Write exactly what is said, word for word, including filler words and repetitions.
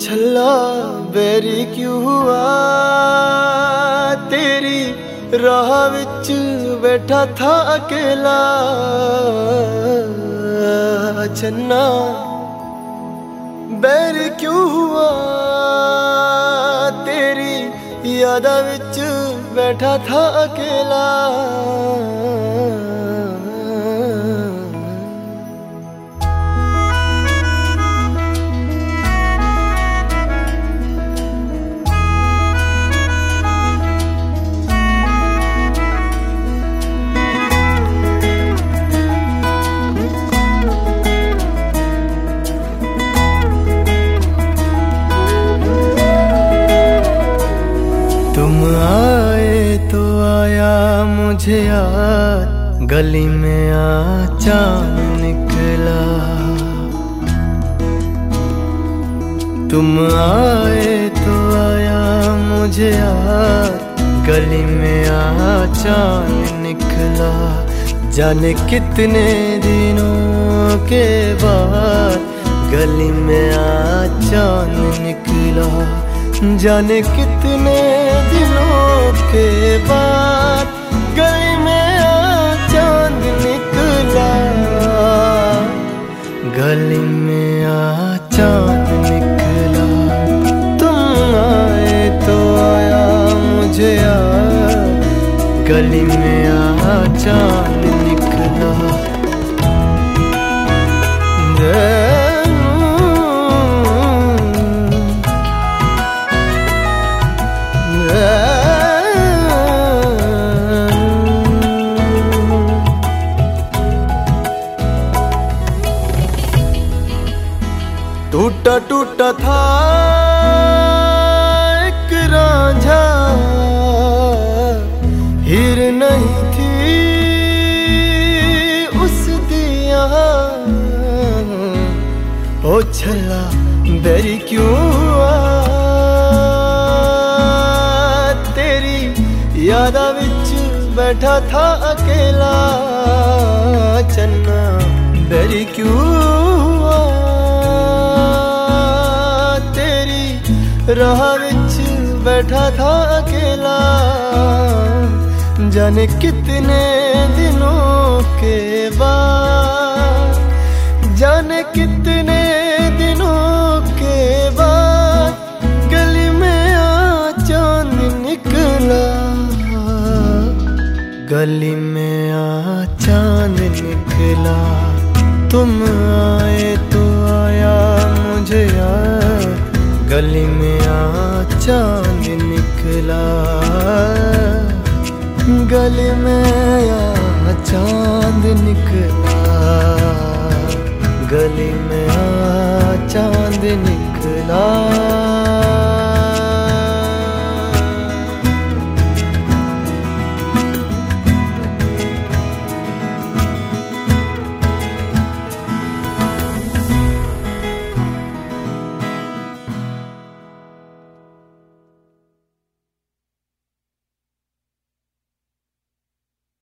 छल्ला बैरी क्यों हुआ तेरी राह विच बैठा था अकेला। चन्ना बैरी क्यों हुआ तेरी यादा विच बैठा था अकेला। तुम आए तो आया मुझे याद, गली में आ चांद निकला। तुम आए तो आया मुझे याद, गली में आ चांद निकला। जाने कितने दिनों के बाद गली में आ चांद निकला। जाने कितने दिनों के बाद गली में आ चांद निकला। गली में आ चांद निकला। तुम आए तो आया मुझे याद, गली में आ चांद निकला। टूटा टूटा था एक रांझा, हीर नहीं थी उस दिया। ओ छल्ला बैरी क्यों हुआ तेरी यादा विच बैठा था अकेला। चन्ना बैरी क्यों हुआ राह विच बैठा था अकेला। जाने कितने दिनों के बाद, जाने कितने दिनों के बाद गली में आ चांद निकला। गली में आ चांद निकला। तुम आए तो आया मुझे याद, गली में आ चांद निकला। गली में आ चांद निकला। गली में